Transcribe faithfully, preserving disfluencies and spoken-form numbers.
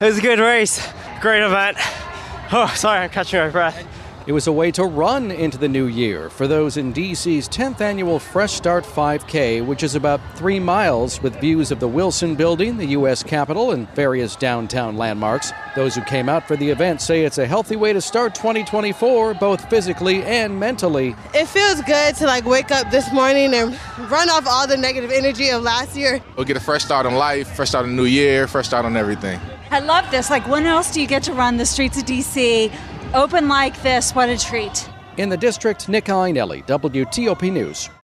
It was a good race, great event. Oh, sorry, I'm catching my breath. It was a way to run into the new year for those in D C's tenth annual Fresh Start five K, which is about three miles with views of the Wilson Building, the U S Capitol, and various downtown landmarks. Those who came out for the event say it's a healthy way to start twenty twenty-four, both physically and mentally. It feels good to like wake up this morning and run off all the negative energy of last year. We'll get a fresh start on life, fresh start on the new year, fresh start on everything. I love this. Like, when else do you get to run the streets of D C open like this? What a treat. In the district, Nick Iannelli, W T O P News.